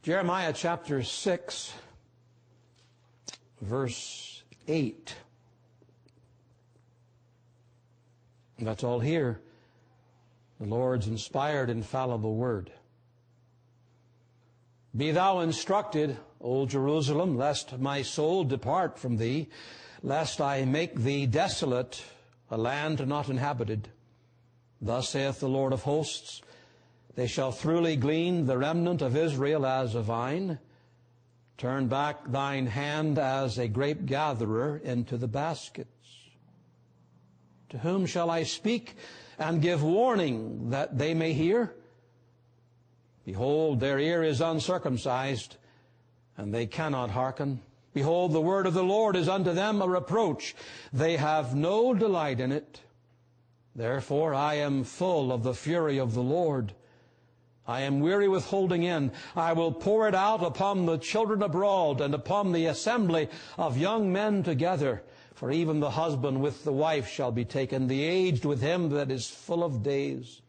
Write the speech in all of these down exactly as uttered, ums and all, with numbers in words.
Jeremiah chapter six, verse eight. That's all here. The Lord's inspired, infallible word. Be thou instructed, O Jerusalem, lest my soul depart from thee, lest I make thee desolate, a land not inhabited. Thus saith the Lord of hosts, they shall throughly glean the remnant of Israel as a vine. Turn back thine hand as a grape gatherer into the baskets. To whom shall I speak and give warning that they may hear? Behold, their ear is uncircumcised, and they cannot hearken. Behold, the word of the Lord is unto them a reproach. They have no delight in it. Therefore I am full of the fury of the Lord. I am weary with holding in. I will pour it out upon the children abroad and upon the assembly of young men together. For even the husband with the wife shall be taken, the aged with him that is full of days.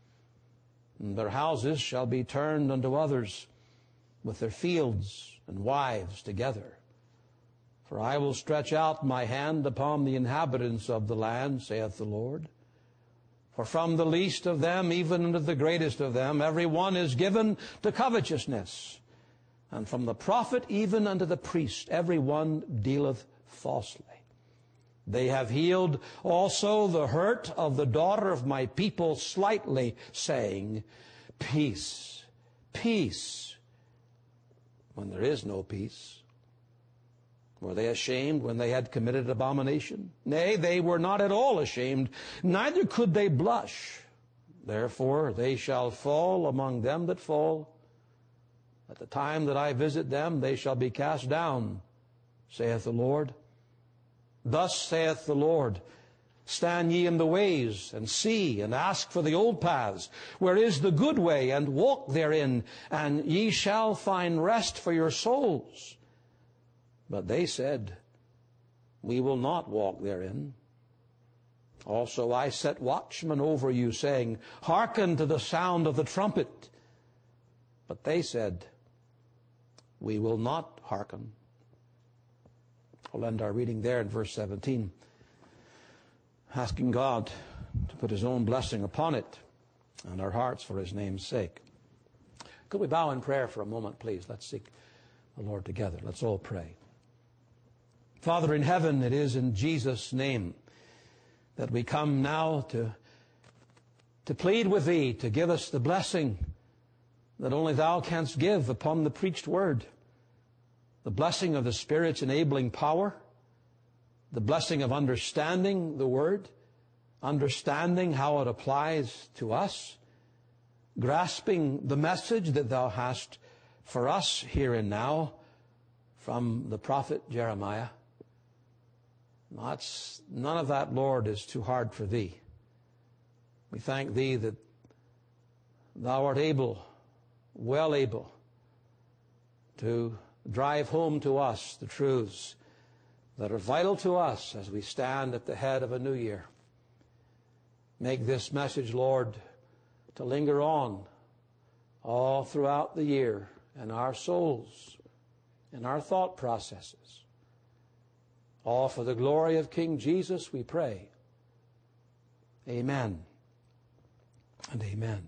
And their houses shall be turned unto others, with their fields and wives together. For I will stretch out my hand upon the inhabitants of the land, saith the Lord. For from the least of them even unto the greatest of them, every one is given to covetousness. And from the prophet even unto the priest, every one dealeth falsely. They have healed also the hurt of the daughter of my people slightly, saying, peace, peace, when there is no peace. Were they ashamed when they had committed abomination? Nay, they were not at all ashamed, neither could they blush. Therefore they shall fall among them that fall. At the time that I visit them, they shall be cast down, saith the Lord. Thus saith the Lord, stand ye in the ways, and see, and ask for the old paths, where is the good way, and walk therein, and ye shall find rest for your souls. But they said, we will not walk therein. Also I set watchmen over you, saying, hearken to the sound of the trumpet. But they said, we will not hearken. We'll end our reading there in verse seventeen, asking God to put His own blessing upon it and our hearts for His name's sake. Could we bow in prayer for a moment, please? Let's seek the Lord together. Let's all pray. Father in heaven, it is in Jesus' name that we come now to, to plead with Thee to give us the blessing that only Thou canst give upon the preached word. The blessing of the Spirit's enabling power, the blessing of understanding the Word, understanding how it applies to us, grasping the message that Thou hast for us here and now from the prophet Jeremiah. That's, none of that, Lord, is too hard for Thee. We thank Thee that Thou art able, well able, to drive home to us the truths that are vital to us as we stand at the head of a new year. Make this message, Lord, to linger on all throughout the year in our souls, in our thought processes. All for the glory of King Jesus, we pray. Amen and amen.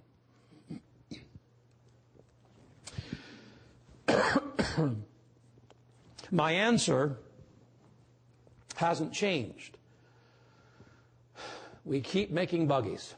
My answer hasn't changed. We keep making buggies.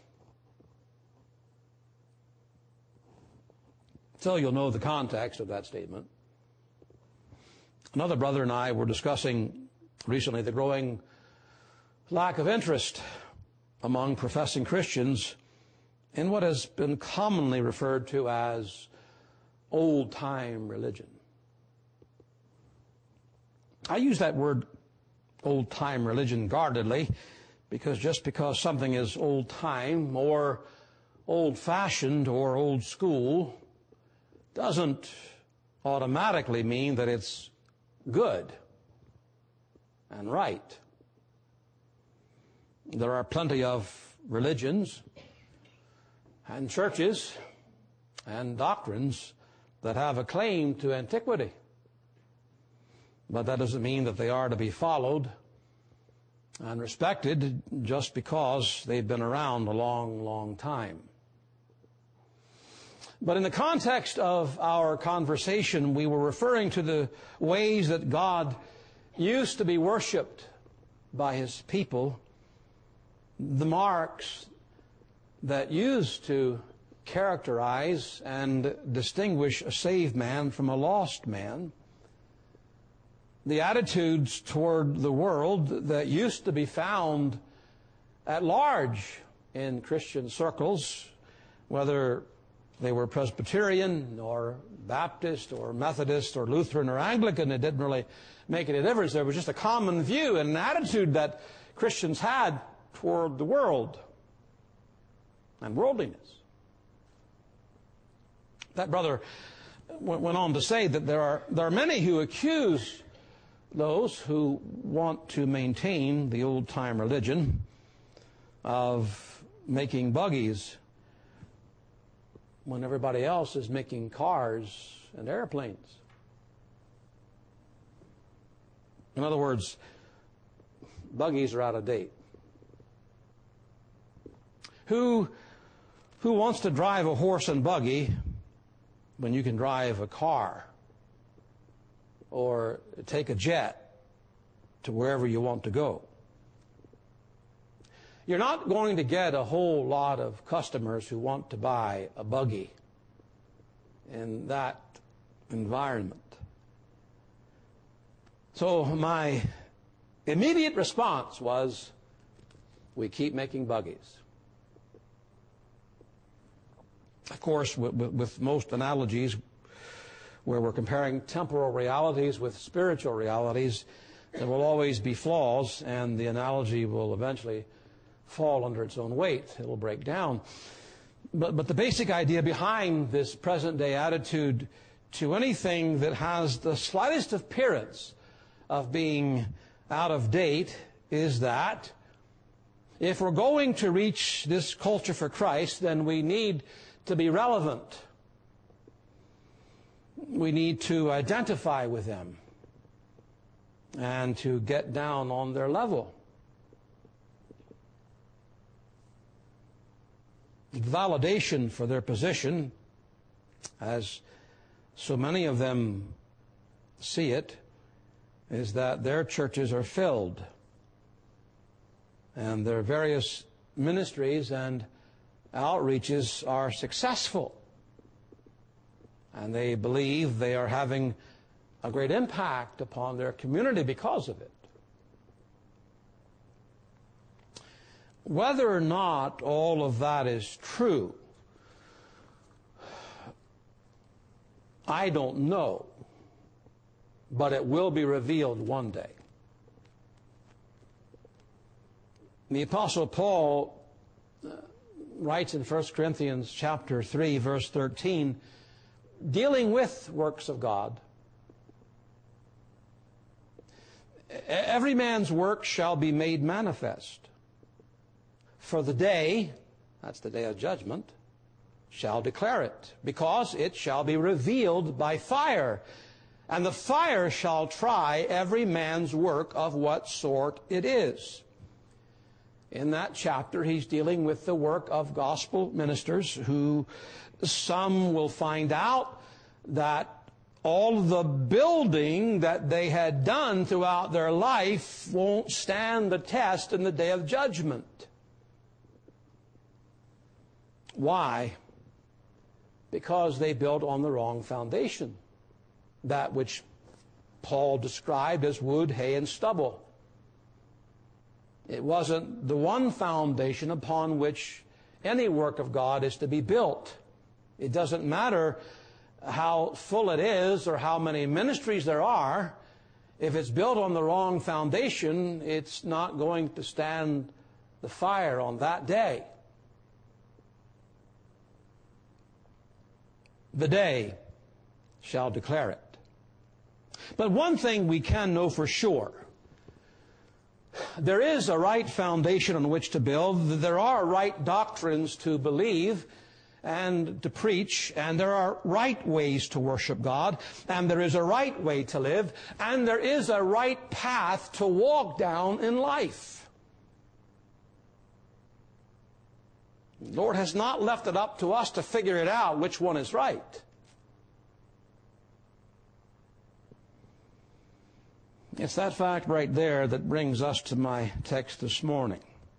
So you'll know the context of that statement. Another brother and I were discussing recently the growing lack of interest among professing Christians in what has been commonly referred to as old-time religion. I use that word old-time religion guardedly, because just because something is old-time or old-fashioned or old school doesn't automatically mean that it's good and right. There are plenty of religions and churches and doctrines that have a claim to antiquity. But that doesn't mean that they are to be followed and respected just because they've been around a long, long time. But in the context of our conversation, we were referring to the ways that God used to be worshipped by His people, the marks that used to characterize and distinguish a saved man from a lost man, the attitudes toward the world that used to be found at large in Christian circles, whether they were Presbyterian or Baptist or Methodist or Lutheran or Anglican, it didn't really make any difference. There was just a common view and an attitude that Christians had toward the world and worldliness. That brother went on to say that there are, there are many who accuse those who want to maintain the old-time religion of making buggies when everybody else is making cars and airplanes. In other words, buggies are out of date. Who, who wants to drive a horse and buggy when you can drive a car or take a jet to wherever you want to go? You're not going to get a whole lot of customers who want to buy a buggy in that environment. So my immediate response was, we keep making buggies. Of course, with, with most analogies where we're comparing temporal realities with spiritual realities, there will always be flaws, and the analogy will eventually fall under its own weight. It'll break down. But, but the basic idea behind this present-day attitude to anything that has the slightest appearance of being out of date is that if we're going to reach this culture for Christ, then we need to be relevant. We need to identify with them and to get down on their level. Validation for their position, as so many of them see it, is that their churches are filled and their various ministries and outreaches are successful, and they believe they are having a great impact upon their community because of it. Whether or not all of that is true, I don't know, but it will be revealed one day. The Apostle Paul writes in First Corinthians chapter three, verse thirteen, dealing with works of God, every man's work shall be made manifest. For the day, that's the day of judgment, shall declare it, because it shall be revealed by fire. And the fire shall try every man's work of what sort it is. In that chapter, he's dealing with the work of gospel ministers who some will find out that all the building that they had done throughout their life won't stand the test in the day of judgment. Why? Because they built on the wrong foundation, that which Paul described as wood, hay, and stubble. It wasn't the one foundation upon which any work of God is to be built. It doesn't matter how full it is or how many ministries there are. If it's built on the wrong foundation, it's not going to stand the fire on that day. The day shall declare it. But one thing we can know for sure: there is a right foundation on which to build. There are right doctrines to believe. and to preach, and there are right ways to worship God, and there is a right way to live, and there is a right path to walk down in life. The Lord has not left it up to us to figure it out which one is right. It's that fact right there that brings us to my text this morning.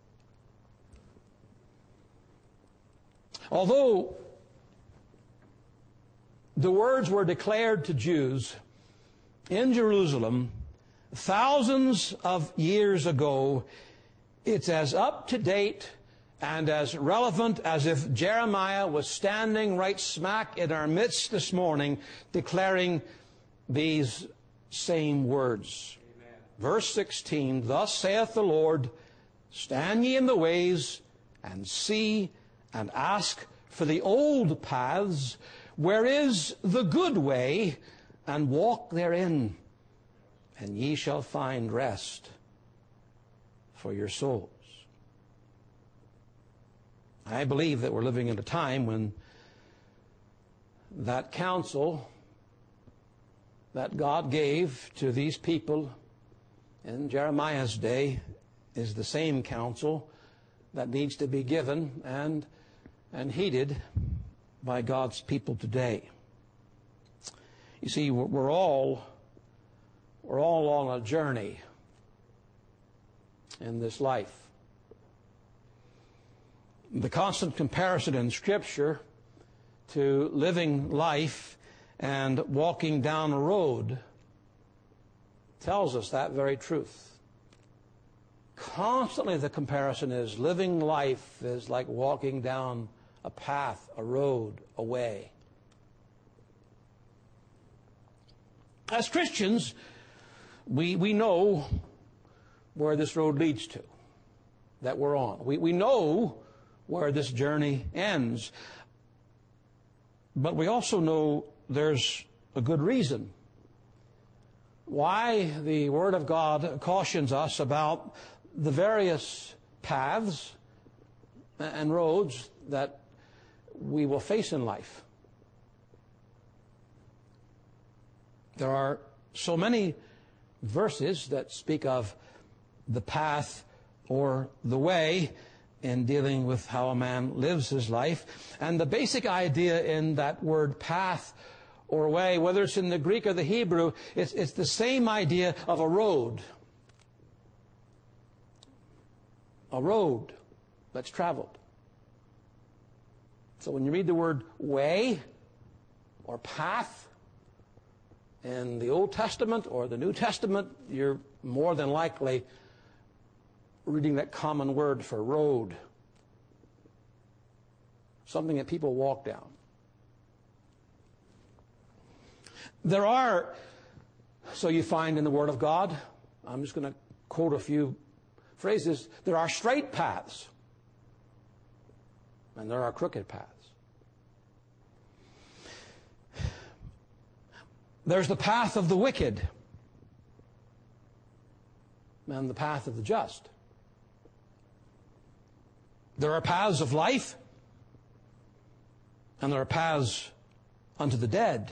Although the words were declared to Jews in Jerusalem thousands of years ago, it's as up to date and as relevant as if Jeremiah was standing right smack in our midst this morning declaring these same words. Amen. Verse sixteen, thus saith the Lord, stand ye in the ways, and see, and ask for the old paths, where is the good way, and walk therein, and ye shall find rest for your souls. I believe that we're living in a time when that counsel that God gave to these people in Jeremiah's day is the same counsel that needs to be given and and heeded by God's people today. You see, we're all we're all on a journey in this life. The constant comparison in Scripture to living life and walking down a road tells us that very truth. Constantly the comparison is living life is like walking down a path, a road, a way. As Christians, we, we know where this road leads to, that we're on. We, we know where this journey ends. But we also know there's a good reason why the Word of God cautions us about the various paths and roads that we will face in life. There are so many verses that speak of the path or the way in dealing with how a man lives his life. And the basic idea in that word path or way, whether it's in the Greek or the Hebrew, it's, it's the same idea of a road. A road that's traveled. So when you read the word way or path in the Old Testament or the New Testament, you're more than likely reading that common word for road. Something that people walk down. There are, so you find in the Word of God, I'm just going to quote a few phrases, there are straight paths and there are crooked paths. There's the path of the wicked and the path of the just. There are paths of life and there are paths unto the dead.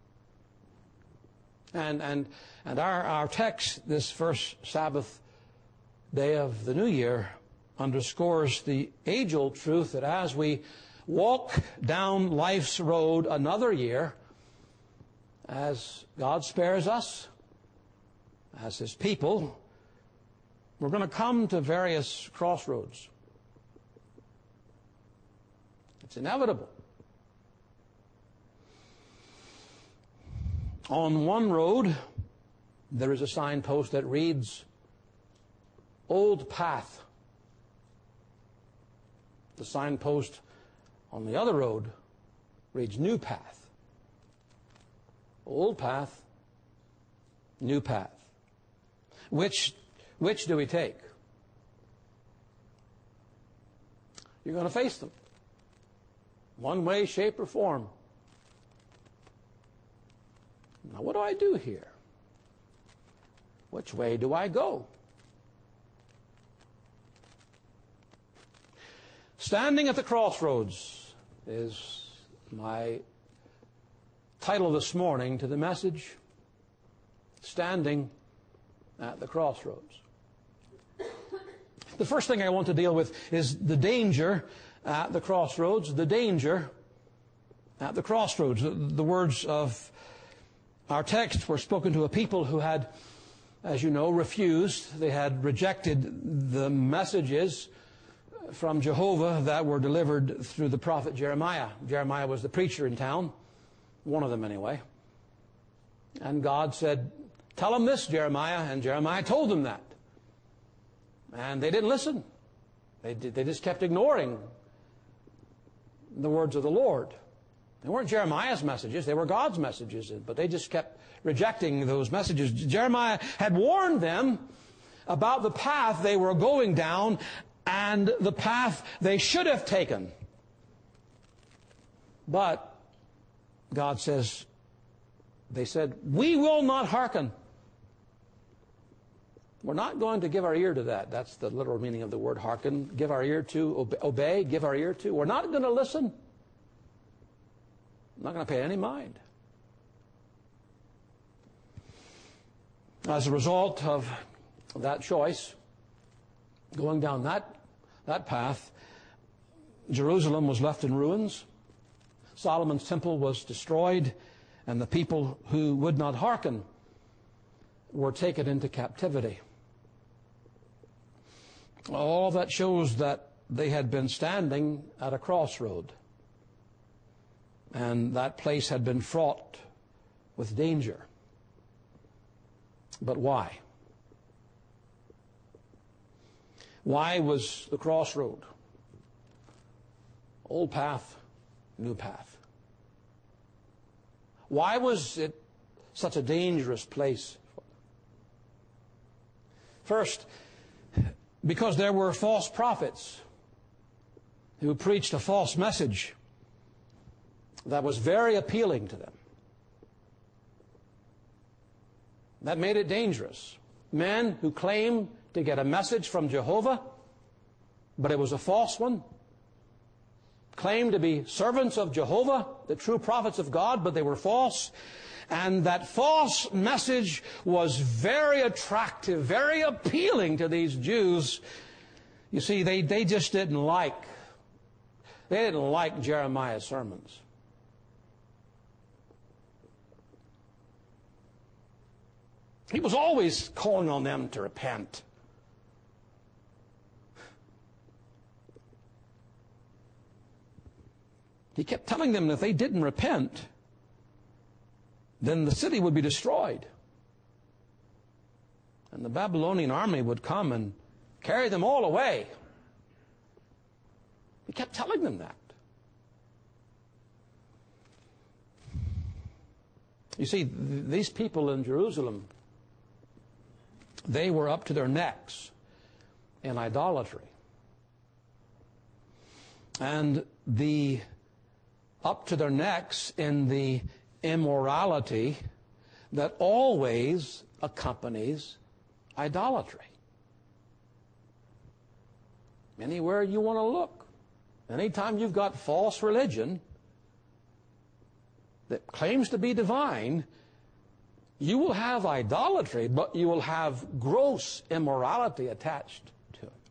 And and and our, our text this first Sabbath day of the new year underscores the age-old truth that as we walk down life's road another year, as God spares us, as His people, we're going to come to various crossroads. It's inevitable. On one road, there is a signpost that reads, Old Path. The signpost on the other road reads New Path. Old path, new path. Which, which do we take? You're going to face them. One way, shape, or form. Now, what do I do here? Which way do I go? Standing at the crossroads is my title this morning to the message, Standing at the Crossroads. The first thing I want to deal with is the danger at the crossroads, the danger at the crossroads. The, the words of our text were spoken to a people who had, as you know, refused. They had rejected the messages from Jehovah that were delivered through the prophet Jeremiah. Jeremiah was the preacher in town, one of them anyway. And God said, "Tell them this, Jeremiah." And Jeremiah told them that. And they didn't listen. They, did, they just kept ignoring the words of the Lord. They weren't Jeremiah's messages, they were God's messages, but they just kept rejecting those messages. Jeremiah had warned them about the path they were going down and the path they should have taken. But God says, they said, "We will not hearken." We're not going to give our ear to that. That's the literal meaning of the word hearken. Give our ear to, obey, give our ear to. We're not going to listen. I'm not going to pay any mind. As a result of that choice, going down that, that path, Jerusalem was left in ruins. Solomon's temple was destroyed, and the people who would not hearken were taken into captivity. All that shows that they had been standing at a crossroad, and that place had been fraught with danger. But why? Why was the crossroad? Old path, new path. Why was it such a dangerous place? First, because there were false prophets who preached a false message that was very appealing to them. That made it dangerous. Men who claimed to get a message from Jehovah, but it was a false one. Claimed to be servants of Jehovah, the true prophets of God, but they were false. And that false message was very attractive, very appealing to these Jews. You see, they, they just didn't like, they didn't like Jeremiah's sermons. He was always calling on them to repent. He kept telling them that if they didn't repent, then the city would be destroyed. And the Babylonian army would come and carry them all away. He kept telling them that. You see, th- these people in Jerusalem, they were up to their necks in idolatry. And the up to their necks in the immorality that always accompanies idolatry. Anywhere you want to look, anytime you've got false religion that claims to be divine, you will have idolatry, but you will have gross immorality attached to it.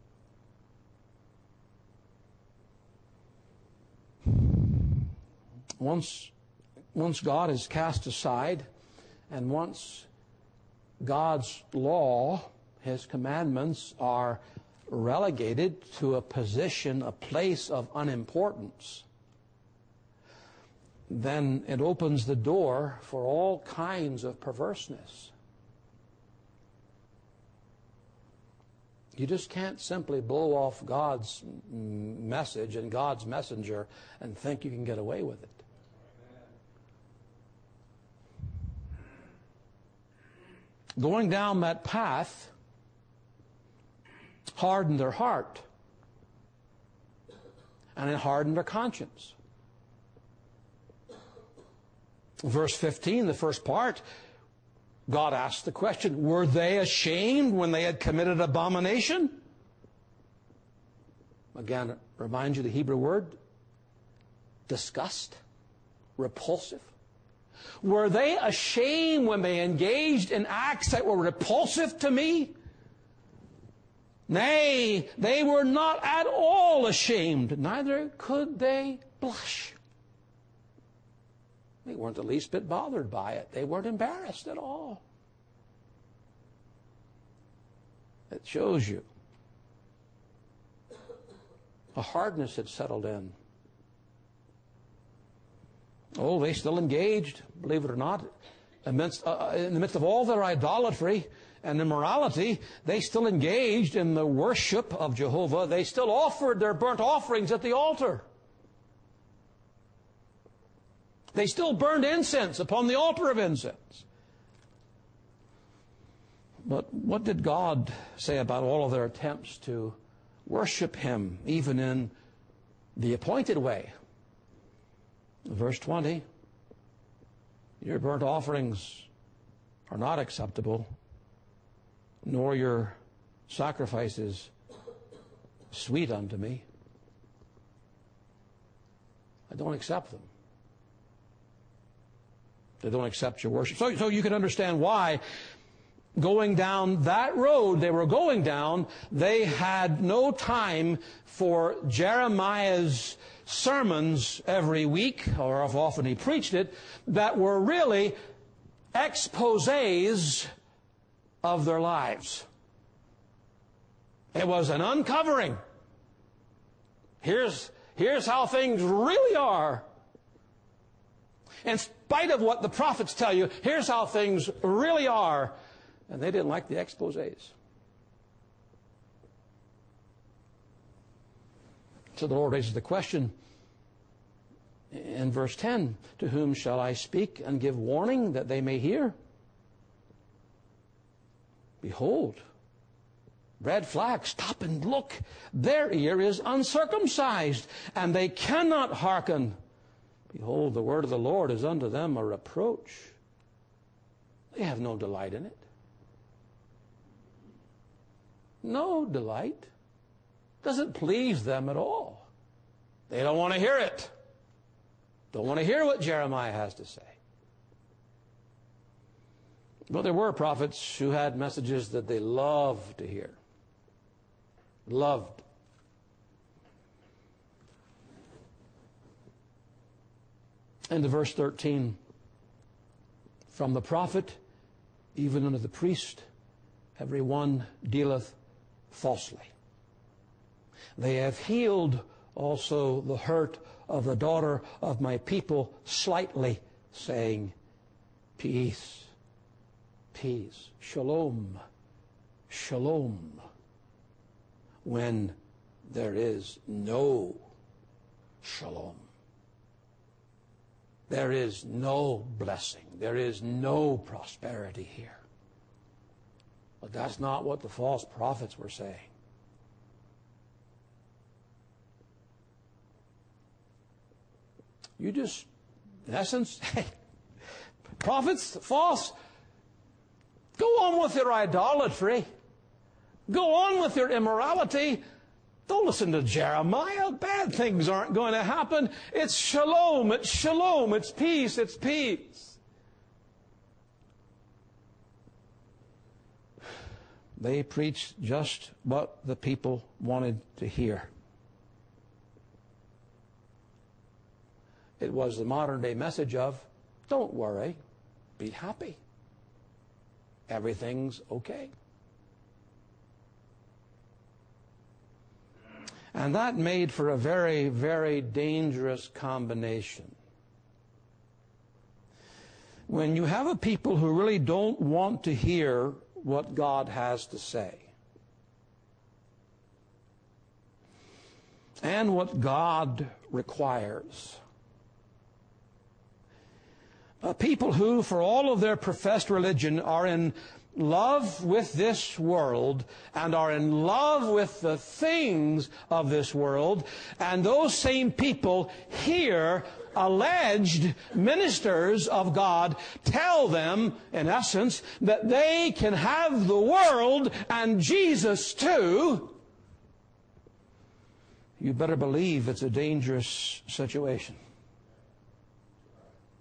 Once Once God is cast aside, and once God's law, His commandments, are relegated to a position, a place of unimportance, then it opens the door for all kinds of perverseness. You just can't simply blow off God's message and God's messenger and think you can get away with it. Going down that path hardened their heart, and it hardened their conscience. Verse fifteen, the first part, God asked the question, were they ashamed when they had committed abomination? Again, remind you the Hebrew word, disgust? Repulsive? Were they ashamed when they engaged in acts that were repulsive to me? Nay, they were not at all ashamed, neither could they blush. They weren't the least bit bothered by it. They weren't embarrassed at all. It shows you a hardness had settled in. Oh, they still engaged, believe it or not, amidst, uh, in the midst of all their idolatry and immorality, they still engaged in the worship of Jehovah. They still offered their burnt offerings at the altar. They still burned incense upon the altar of incense. But what did God say about all of their attempts to worship Him, even in the appointed way? Verse twenty, your burnt offerings are not acceptable, nor your sacrifices sweet unto me. I don't accept them. They don't accept your worship. So, so you can understand why, going down that road they were going down, they had no time for Jeremiah's sermons every week, or if often he preached it, that were really exposés of their lives. It was an uncovering. Here's, here's how things really are. In spite of what the prophets tell you, here's how things really are. And they didn't like the exposés. So the Lord raises the question in verse ten, to whom shall I speak and give warning that they may hear? Behold, red flag, stop and look. Their ear is uncircumcised, and they cannot hearken. Behold, the word of the Lord is unto them a reproach. They have no delight in it. No delight. Doesn't please them at all. They don't want to hear it. Don't want to hear what Jeremiah has to say. But there were prophets who had messages that they loved to hear. Loved. And to verse thirteen, from the prophet even unto the priest, every one dealeth falsely. They have healed also the hurt of the daughter of my people slightly, saying, peace, peace, shalom, shalom, when there is no shalom. There is no blessing. There is no prosperity here. But that's not what the false prophets were saying. You just, in essence, hey, prophets, false, go on with your idolatry. Go on with your immorality. Don't listen to Jeremiah. Bad things aren't going to happen. It's shalom, it's shalom, it's peace, it's peace. They preached just what the people wanted to hear. It was the modern day message of, don't worry, be happy. Everything's okay. And that made for a very, very dangerous combination. When you have a people who really don't want to hear what God has to say, and what God requires. Uh, people who, for all of their professed religion, are in love with this world and are in love with the things of this world, and those same people hear alleged ministers of God tell them, in essence, that they can have the world and Jesus too. You better believe it's a dangerous situation.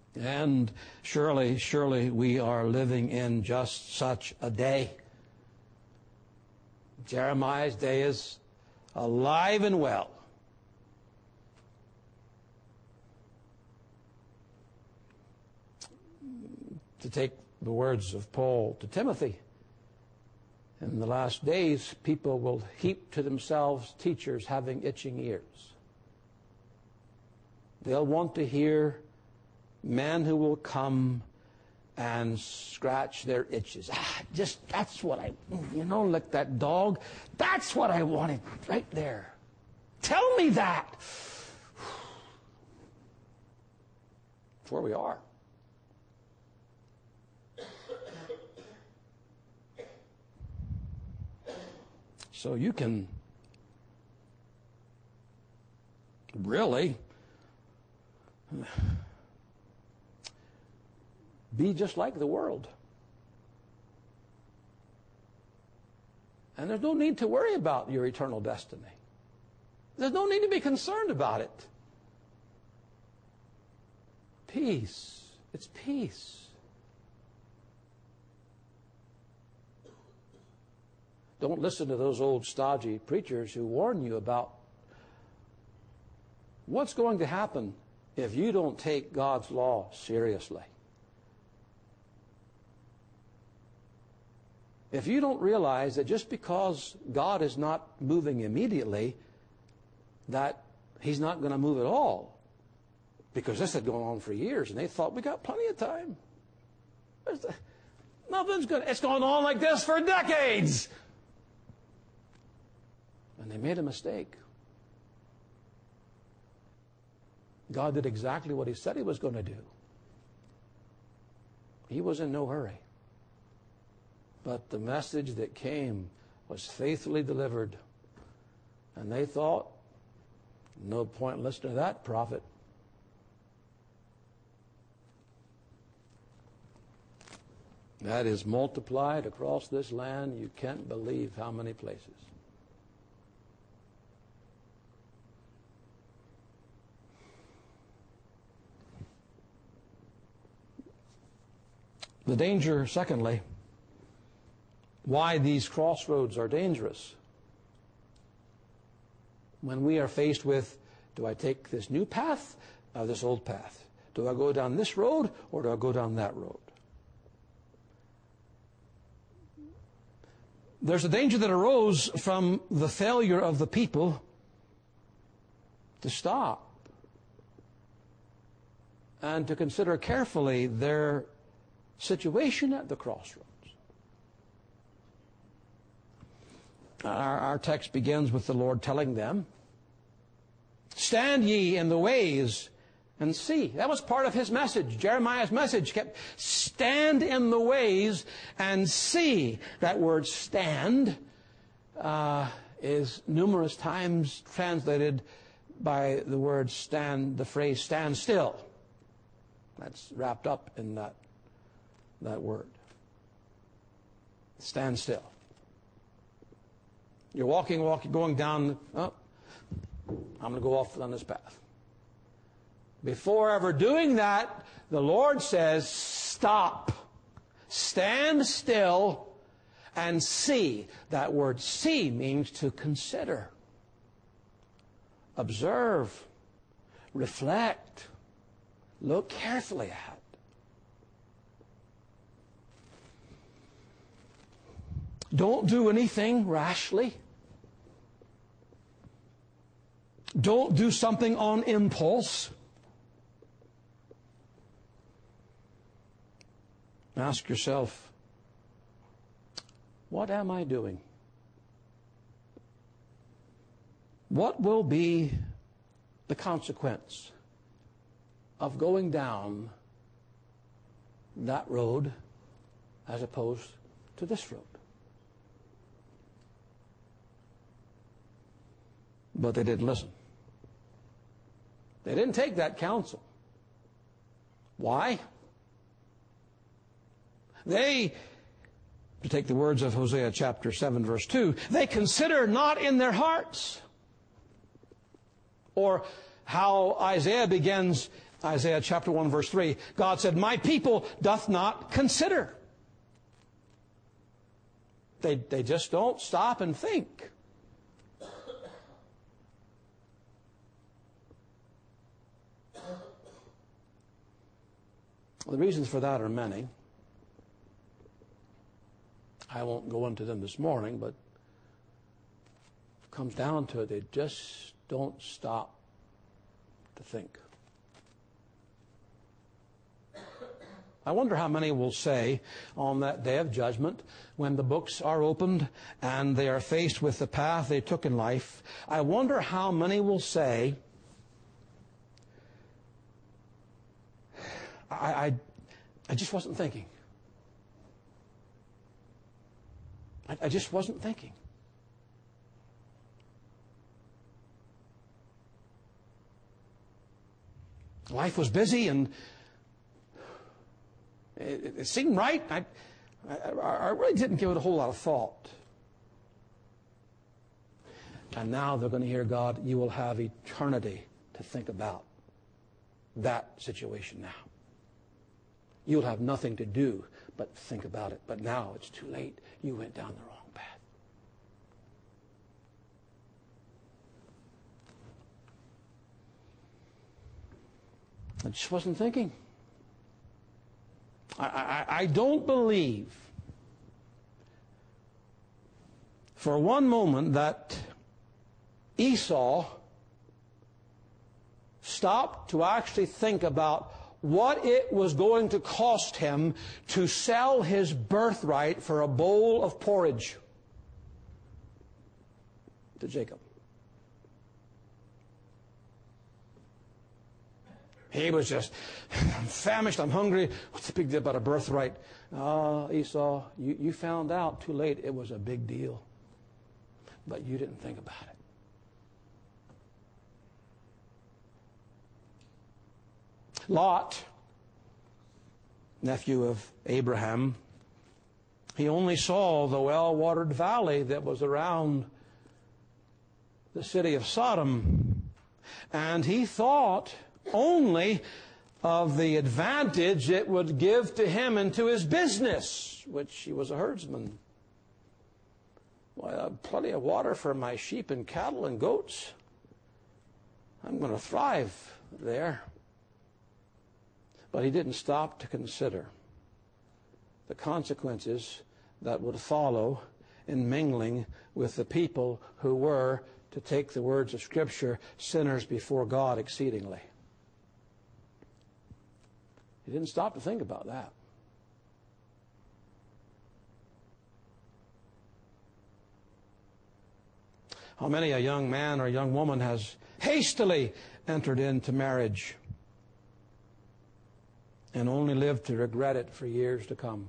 And surely, surely we are living in just such a day. Jeremiah's day is alive and well. To take the words of Paul to Timothy, in the last days, people will heap to themselves teachers having itching ears. They'll want to hear men who will come and scratch their itches. Ah, just, that's what I, you know, like that dog. That's what I wanted right there. Tell me that. That's where we are. So you can really be just like the world. And there's no need to worry about your eternal destiny. There's no need to be concerned about it. Peace. It's peace. Don't listen to those old stodgy preachers who warn you about what's going to happen if you don't take God's law seriously. If you don't realize that just because God is not moving immediately, that He's not going to move at all. Because this had gone on for years, and they thought, we got plenty of time. The, nothing's good. It's going on like this for decades. And they made a mistake. God did exactly what He said He was going to do. He was in no hurry. But the message that came was faithfully delivered. And they thought, no point in listening to that prophet. That is multiplied across this land. You can't believe how many places. The danger, secondly, why these crossroads are dangerous. When we are faced with, do I take this new path or this old path? Do I go down this road or do I go down that road? There's a danger that arose from the failure of the people to stop and to consider carefully their situation at the crossroads. Our, our text begins with the Lord telling them, stand ye in the ways and see. That was part of his message. Jeremiah's message kept, stand in the ways and see. That word stand uh, is numerous times translated by the word stand, the phrase stand still. That's wrapped up in that, that word. Stand still. You're walking, walking, going down, oh, I'm going to go off on this path. Before ever doing that, the Lord says, stop, stand still, and see. That word see means to consider, observe, reflect, look carefully at. Don't do anything rashly. Don't do something on impulse. Ask yourself, what am I doing? What will be the consequence of going down that road as opposed to this road? But they didn't listen. They didn't take that counsel. Why? They, to take the words of Hosea chapter seven, verse two, they consider not in their hearts. Or how Isaiah begins Isaiah chapter one, verse three, God said, my people doth not consider. They, they just don't stop and think. Well, the reasons for that are many. I won't go into them this morning, but it comes down to it, they just don't stop to think. I wonder how many will say on that day of judgment, when the books are opened and they are faced with the path they took in life, I wonder how many will say, I, I, I just wasn't thinking. I, I just wasn't thinking. Life was busy and it, it seemed right. I, I, I really didn't give it a whole lot of thought. And now they're going to hear God, you will have eternity to think about that situation now. You'll have nothing to do but think about it. But now it's too late. You went down the wrong path. I just wasn't thinking. I, I, I don't believe for one moment that Esau stopped to actually think about what it was going to cost him to sell his birthright for a bowl of porridge to Jacob. He was just, I'm famished, I'm hungry. What's the big deal about a birthright? Ah, uh, Esau, you, you found out too late it was a big deal. But you didn't think about it. Lot, nephew of Abraham, he only saw the well-watered valley that was around the city of Sodom. And he thought only of the advantage it would give to him and to his business, which he was a herdsman. Well, plenty of water for my sheep and cattle and goats. I'm going to thrive there. But he didn't stop to consider the consequences that would follow in mingling with the people who were, to take the words of Scripture, sinners before God exceedingly. He didn't stop to think about that. How many a young man or a young woman has hastily entered into marriage and only lived to regret it for years to come?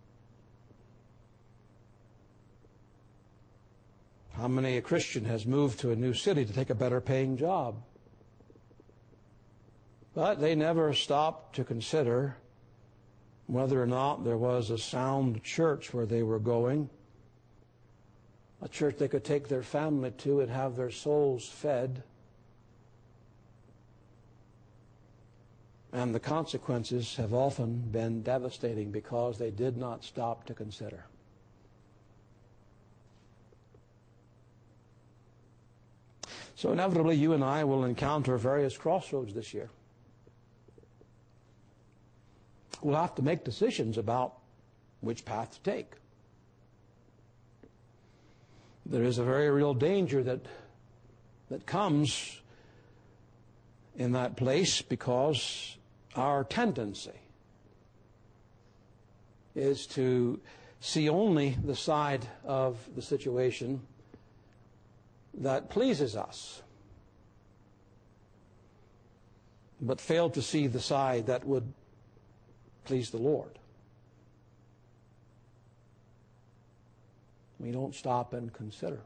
How many a Christian has moved to a new city to take a better paying job? But they never stopped to consider whether or not there was a sound church where they were going, a church they could take their family to and have their souls fed. And the consequences have often been devastating because they did not stop to consider. So inevitably, you and I will encounter various crossroads this year. We'll have to make decisions about which path to take. There is a very real danger that that comes in that place because our tendency is to see only the side of the situation that pleases us, but fail to see the side that would please the Lord. We don't stop and consider.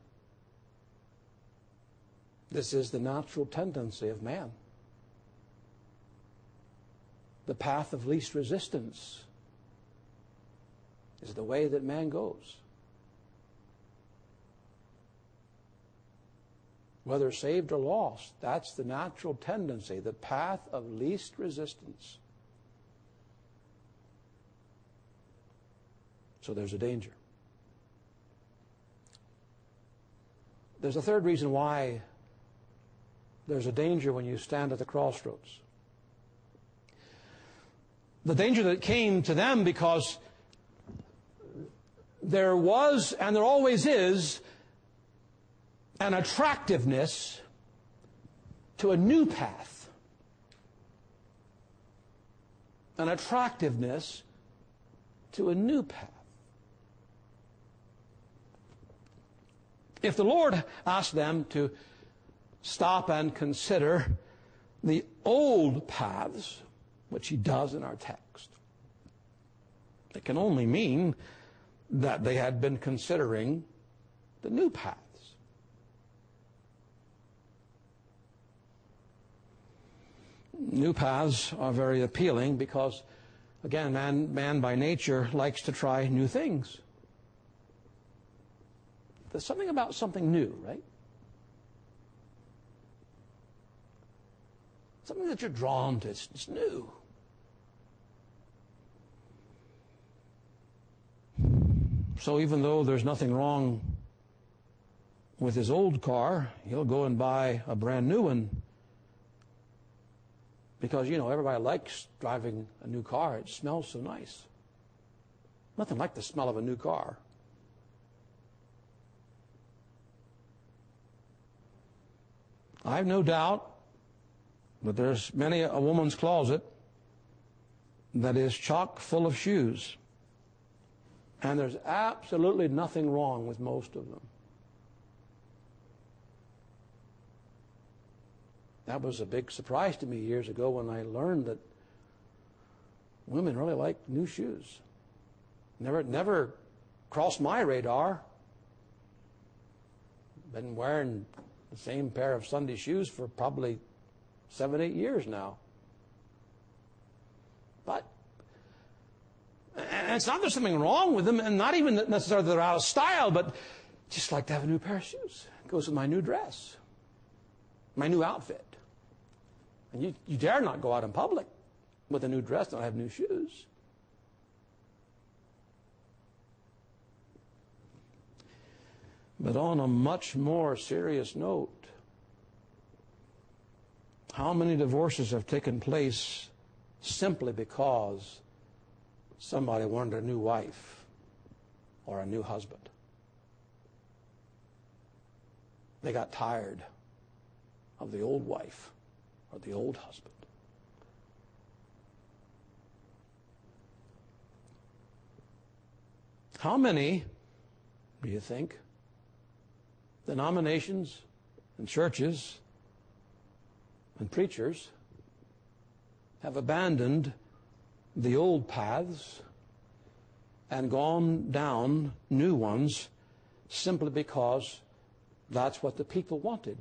This is the natural tendency of man. The path of least resistance is the way that man goes. whether saved or lost. That's the natural tendency, the path of least resistance. So there's a danger. There's a third reason why there's a danger when you stand at the crossroads. The danger that came to them because there was, and there always is, an attractiveness to a new path. An attractiveness to a new path. If the Lord asked them to stop and consider the old paths, which He does in our text, it can only mean that they had been considering the new paths. New paths are very appealing because, again, man, man by nature likes to try new things. There's something about something new, right? Something that you're drawn to. It's, it's new. So even though there's nothing wrong with his old car, he'll go and buy a brand new one. Because, you know, everybody likes driving a new car. It smells so nice. Nothing like the smell of a new car. I have no doubt that there's many a woman's closet that is chock full of shoes. And there's absolutely nothing wrong with most of them. That was a big surprise to me years ago when I learned that women really like new shoes. Never, never crossed my radar. Been wearing the same pair of Sunday shoes for probably seven, eight years now. But, and it's not there's something wrong with them, and not even necessarily that they're out of style, but just like to have a new pair of shoes. It goes with my new dress, my new outfit. And you, you dare not go out in public with a new dress and not have new shoes. But on a much more serious note, how many divorces have taken place simply because somebody wanted a new wife or a new husband? They got tired of the old wife or the old husband. How many, do you think, denominations and churches and preachers have abandoned the old paths and gone down new ones simply because that's what the people wanted?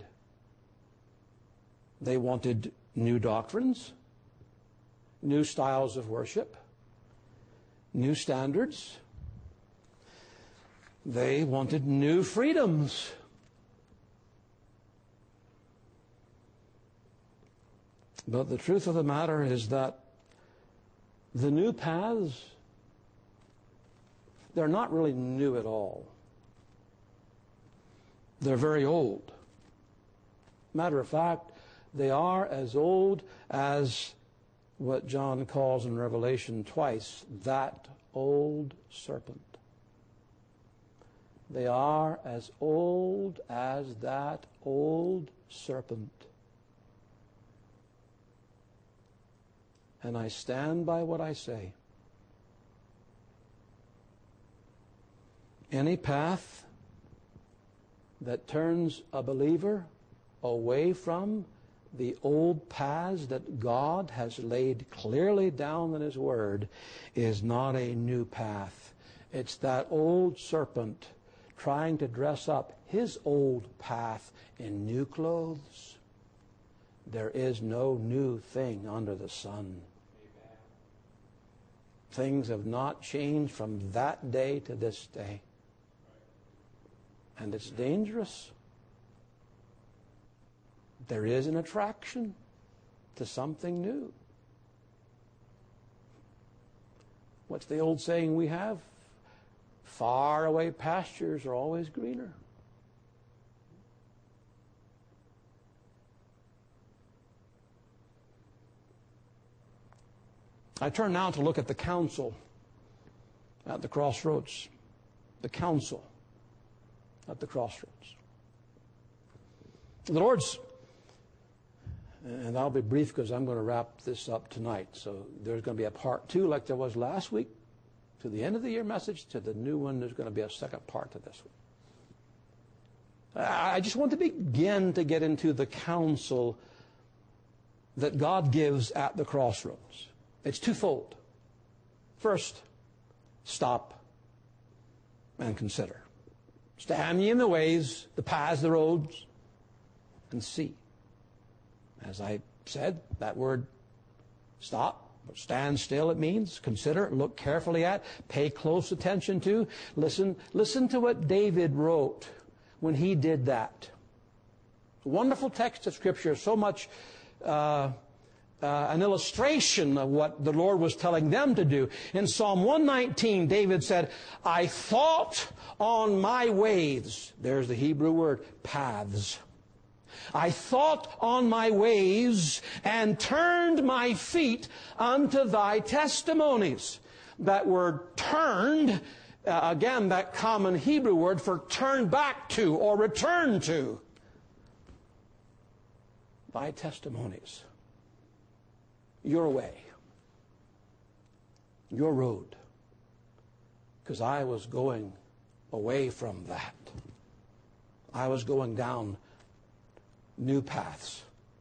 They wanted new doctrines, new styles of worship, new standards. They wanted new freedoms. But the truth of the matter is that the new paths, they're not really new at all. They're very old. Matter of fact, they are as old as what John calls in Revelation twice, that old serpent. They are as old as that old serpent. And I stand by what I say. Any path that turns a believer away from the old paths that God has laid clearly down in His Word is not a new path. It's that old serpent trying to dress up his old path in new clothes. There is no new thing under the sun. Amen. Things have not changed from that day to this day. And it's dangerous. there is an attraction to something new. What's the old saying we have? Far away pastures are always greener. I turn now to look at the council at the crossroads. The council at the crossroads. The Lord's, and I'll be brief because I'm going to wrap this up tonight. So there's going to be a part two like there was last week to the end of the year message. To the new one, there's going to be a second part to this one. I just want to begin to get into the counsel that God gives at the crossroads. It's twofold. First, stop and consider. Stand ye in the ways, the paths, the roads, and see. As I said, that word stop, stand still, it means consider, look carefully at, pay close attention to. Listen, listen to what David wrote when he did that. A wonderful text of Scripture, so much uh, uh, an illustration of what the Lord was telling them to do. In Psalm one nineteen, David said, I thought on my ways. There's the Hebrew word, paths. I thought on my ways and turned my feet unto thy testimonies. That word turned, uh, again, that common Hebrew word for turn back to or return to. Thy testimonies. Your way. Your road. Because I was going away from that. I was going down new paths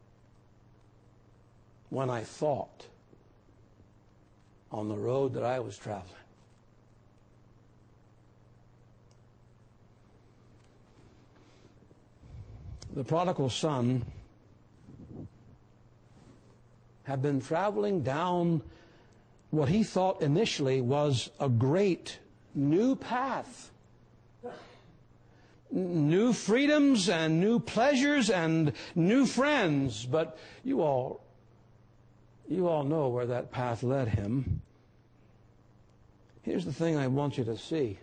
when I thought on the road that I was traveling. The prodigal son had been traveling down what he thought initially was a great new path. New freedoms and new pleasures and new friends. But you all, you all know where that path led him. Here's the thing I want you to see.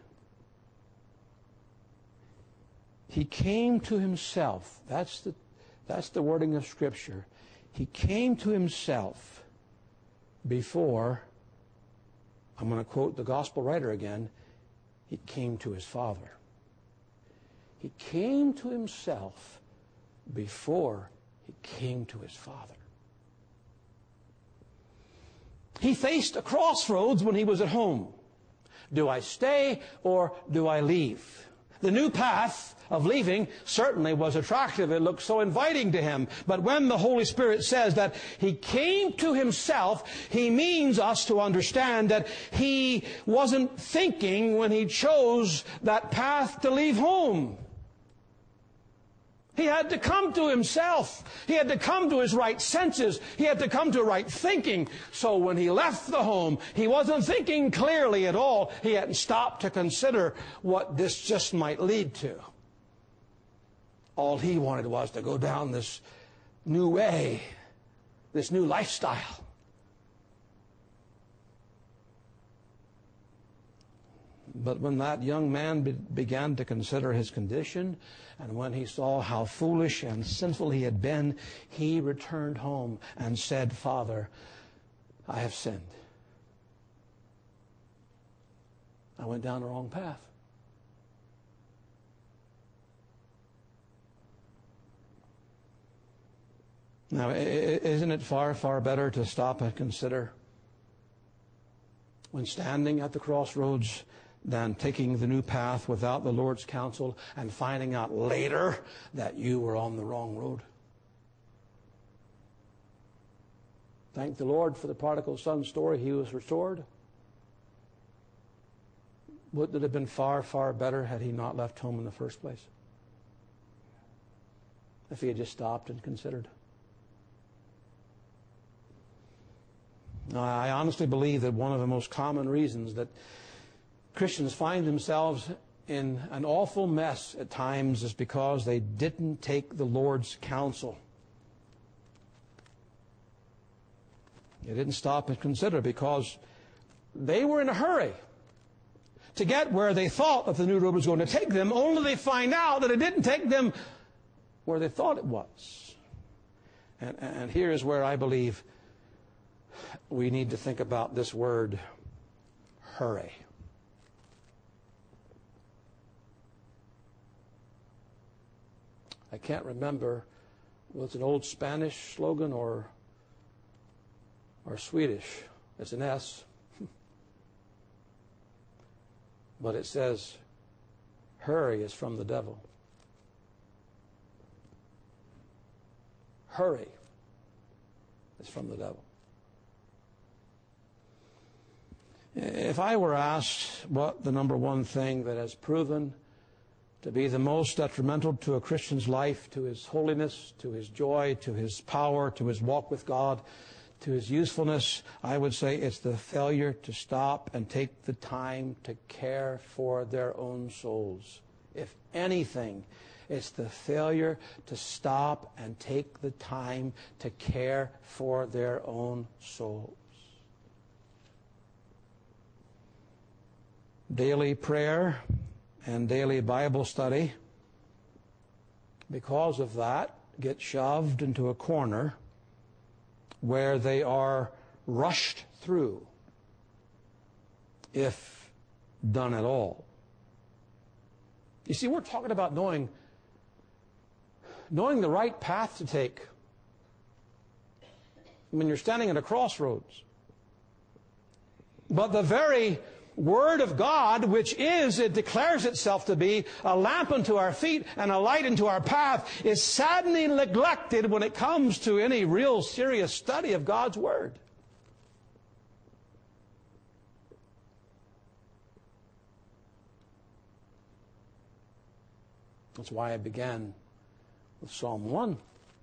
He came to himself. That's the, that's the wording of Scripture. He came to himself before, I'm going to quote the gospel writer again, he came to his Father. He came to himself before he came to his Father. He faced a crossroads when he was at home. Do I stay or do I leave? The new path of leaving certainly was attractive. It looked so inviting to him. But when the Holy Spirit says that he came to himself, he means us to understand that he wasn't thinking when he chose that path to leave home. He had to come to himself. He had to come to his right senses. He had to come to right thinking. So when he left the home, he wasn't thinking clearly at all. He hadn't stopped to consider what this just might lead to. All he wanted was to go down this new way, this new lifestyle. But when that young man be- began to consider his condition, and when he saw how foolish and sinful he had been, he returned home and said, Father, I have sinned. I went down the wrong path. Now, isn't it far, far better to stop and consider when standing at the crossroads than taking the new path without the Lord's counsel and finding out later that you were on the wrong road? Thank the Lord for the prodigal son story. He was restored. Would it have been far, far better had he not left home in the first place? If he had just stopped and considered. Now, I honestly believe that one of the most common reasons that Christians find themselves in an awful mess at times is because they didn't take the Lord's counsel. They didn't stop and consider because they were in a hurry to get where they thought that the new road was going to take them, only to find out that it didn't take them where they thought it was. And, and here is where I believe we need to think about this word, hurry. I can't remember, was it an old Spanish slogan or, or Swedish? It's an S. But it says, hurry is from the devil. Hurry is from the devil. If I were asked what the number one thing that has proven to be the most detrimental to a Christian's life, to his holiness, to his joy, to his power, to his walk with God, to his usefulness, I would say it's the failure to stop and take the time to care for their own souls. If anything, it's the failure to stop and take the time to care for their own souls. Daily prayer and daily Bible study, because of that, get shoved into a corner where they are rushed through, if done at all. You see, we're talking about knowing, knowing the right path to take when you're standing at a crossroads. But the very Word of God, which is, it declares itself to be a lamp unto our feet and a light unto our path, is sadly neglected when it comes to any real serious study of God's Word. That's why I began with Psalm one.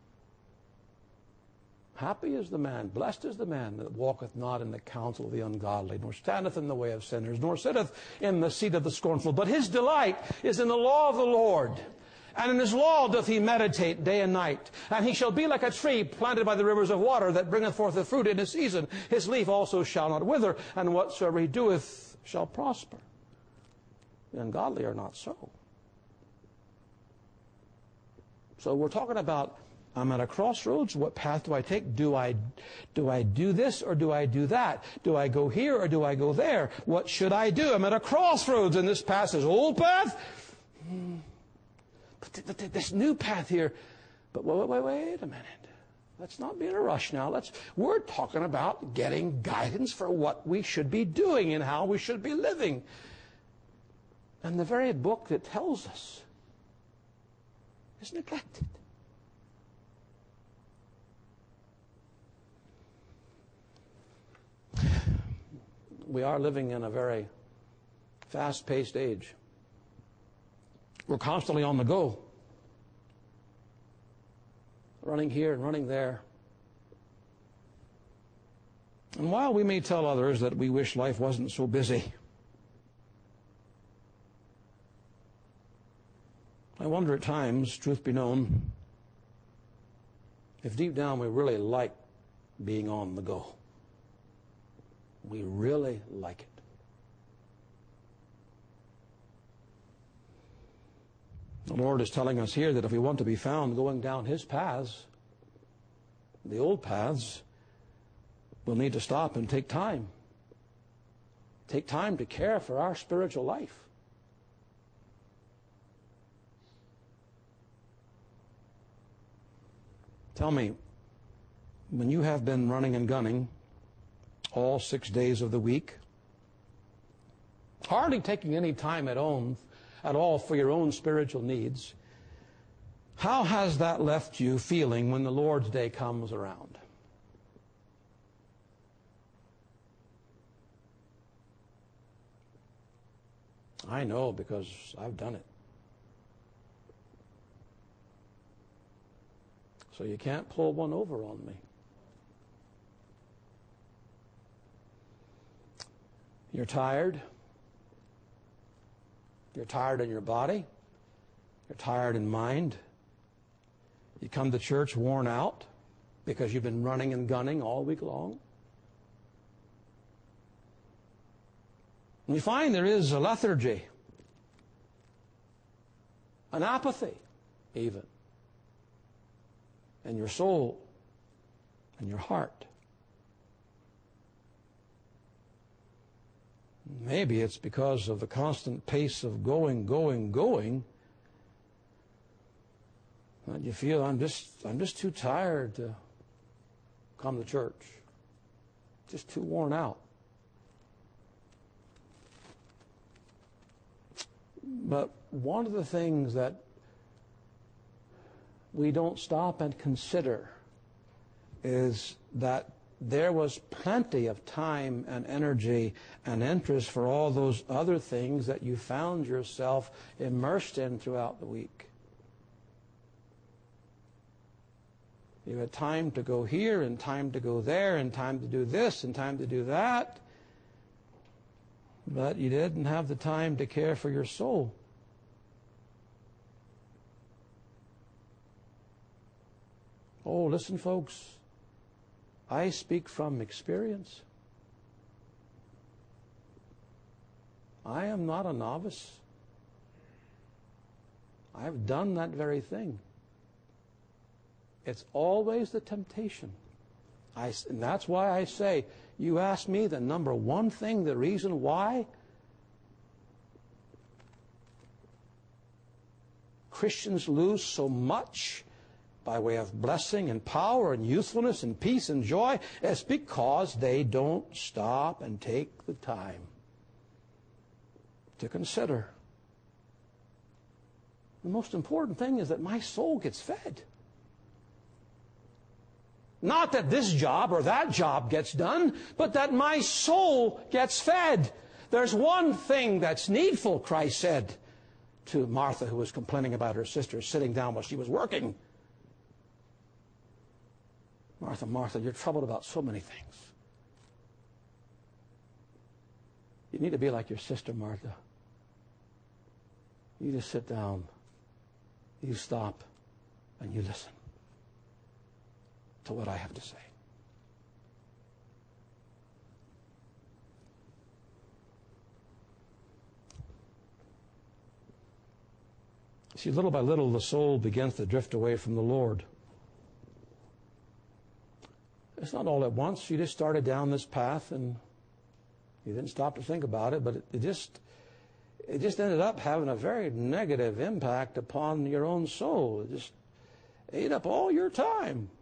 Happy is the man, blessed is the man that walketh not in the counsel of the ungodly, nor standeth in the way of sinners, nor sitteth in the seat of the scornful. But his delight is in the law of the Lord. And in his law doth he meditate day and night. And he shall be like a tree planted by the rivers of water, that bringeth forth the fruit in his season. His leaf also shall not wither, and whatsoever he doeth shall prosper. The ungodly are not so. So we're talking about, I'm at a crossroads. What path do I take? Do I, do I do this or do I do that? Do I go here or do I go there? What should I do? I'm at a crossroads, and this path is old path. But th- th- this new path here. But wait, wait, wait a minute. Let's not be in a rush now. Let's. We're talking about getting guidance for what we should be doing and how we should be living. And the very book that tells us is neglected. We are living in a very fast-paced age. We're constantly on the go. Running here and running there. And while we may tell others that we wish life wasn't so busy, I wonder at times, truth be known, if deep down we really like being on the go. We really like it. The Lord is telling us here that if we want to be found going down His paths, the old paths, we'll need to stop and take time. Take time to care for our spiritual life. Tell me, when you have been running and gunning all six days of the week, hardly taking any time at own, at all for your own spiritual needs, how has that left you feeling when the Lord's day comes around? I know, because I've done it. So you can't pull one over on me. You're tired. You're tired in your body. You're tired in mind. You come to church worn out because you've been running and gunning all week long. We find there is a lethargy, an apathy even, in your soul and your heart. Maybe it's because of the constant pace of going, going, going, that you feel, I'm just, I'm just too tired to come to church. Just too worn out. But one of the things that we don't stop and consider is that there was plenty of time and energy and interest for all those other things that you found yourself immersed in throughout the week. You had time to go here and time to go there and time to do this and time to do that. But you didn't have the time to care for your soul. Oh, listen, folks. I speak from experience. I am not a novice. I've done that very thing. It's always the temptation. I, and that's why I say, you ask me the number one thing, the reason why Christians lose so much by way of blessing and power and youthfulness and peace and joy, is because they don't stop and take the time to consider. The most important thing is that my soul gets fed. Not that this job or that job gets done, but that my soul gets fed. There's one thing that's needful, Christ said to Martha, who was complaining about her sister sitting down while she was working. Martha, Martha, you're troubled about so many things. You need to be like your sister, Martha. You just sit down, you stop, and you listen to what I have to say. See, little by little, the soul begins to drift away from the Lord. It's not all at once. You just started down this path and you didn't stop to think about it, but it, it just it just ended up having a very negative impact upon your own soul. It just ate up all your time.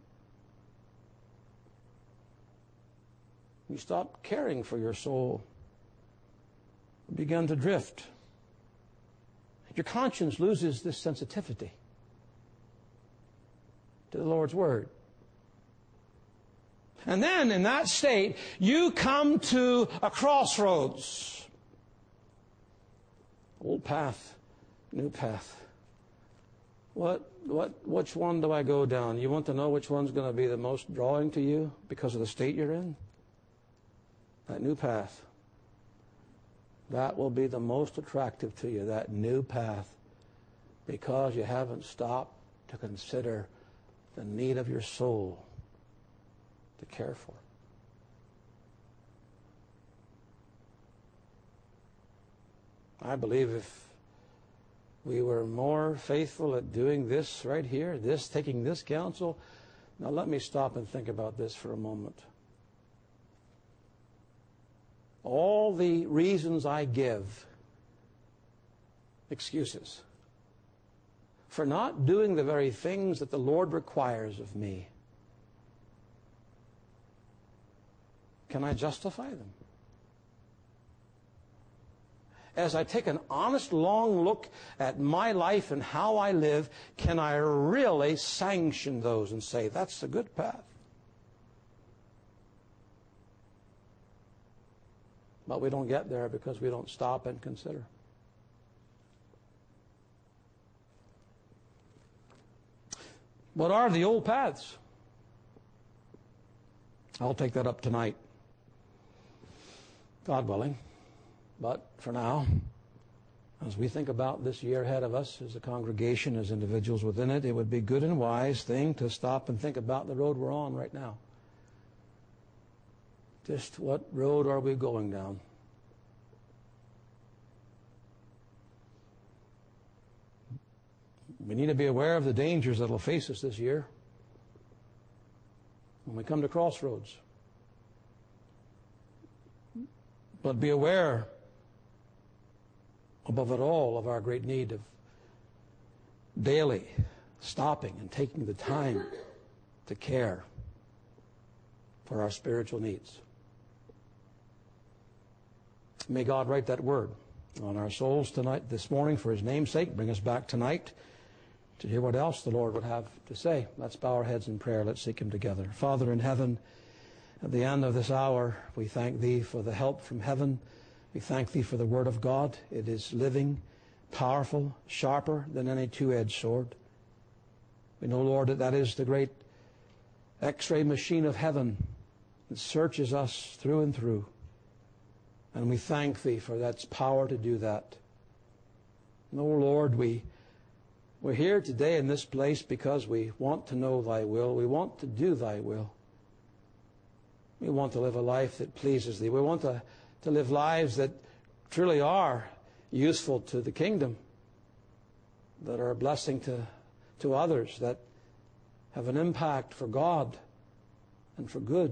You stopped caring for your soul. You began to drift. Your conscience loses this sensitivity to the Lord's Word. And then in that state, you come to a crossroads. Old path, new path. What, what, which one do I go down? You want to know which one's going to be the most drawing to you because of the state you're in? That new path. That will be the most attractive to you, that new path, because you haven't stopped to consider the need of your soul to care for. I believe if we were more faithful at doing this right here, this, taking this counsel. Now let me stop and think about this for a moment. All the reasons I give, excuses, for not doing the very things that the Lord requires of me, can I justify them? As I take an honest, long look at my life and how I live, can I really sanction those and say, that's the good path? But we don't get there because we don't stop and consider. What are the old paths? I'll take that up tonight, God willing. But for now, as we think about this year ahead of us as a congregation, as individuals within it, it would be a good and wise thing to stop and think about the road we're on right now. Just what road are we going down? We need to be aware of the dangers that will face us this year when we come to crossroads. But be aware, above it all, of our great need of daily stopping and taking the time to care for our spiritual needs. May God write that word on our souls tonight, this morning, for His name's sake. Bring us back tonight to hear what else the Lord would have to say. Let's bow our heads in prayer. Let's seek Him together. Father in heaven, at the end of this hour, we thank Thee for the help from heaven. We thank Thee for the Word of God. It is living, powerful, sharper than any two-edged sword. We know, Lord, that that is the great X-ray machine of heaven that searches us through and through. And we thank Thee for that's power to do that. No, Lord, we, we're here today in this place because we want to know Thy will. We want to do Thy will. We want to live a life that pleases Thee. We want to, to live lives that truly are useful to the kingdom, that are a blessing to, to others, that have an impact for God and for good.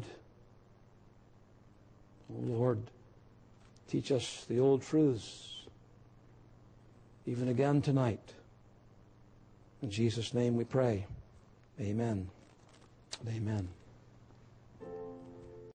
Oh, Lord, teach us the old truths, even again tonight. In Jesus' name we pray. Amen. Amen.